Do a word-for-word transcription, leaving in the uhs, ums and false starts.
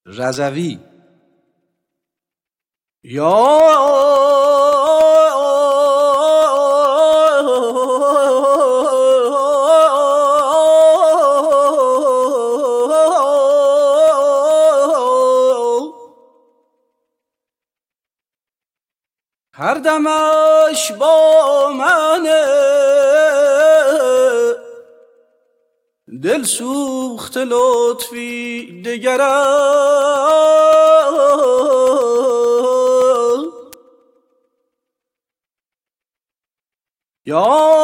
رضوی. یا هر دمش با منه دل سوخت لطفی دگرم. یا